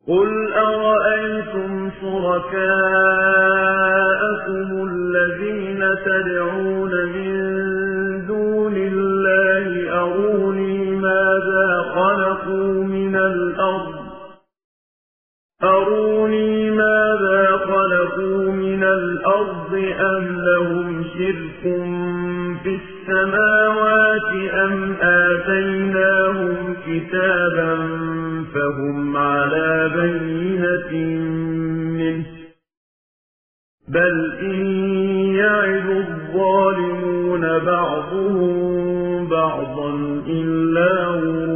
قُلْ أَرَأَيْتُمْ شُرَكَاءَكُمُ الَّذِينَ تَدْعُونَ مِن دُونِ اللَّهِ أَرُونِي مَاذَا خَلَقُوا مِنَ الْأَرْضِ أَمْ لَهُمْ شِرْكٌ فِي السَّمَاوَاتِ أَمْ آتَيْنَاهُمْ كِتَابًا فَهُمْ عَلَىٰ بَيِّنَتٍ مِّنْهُ ۚ بَلْ إِن يَعِدُ الظَّالِمُونَ بَعْضُهُم بَعْضًا إِلَّا غُرُورًا.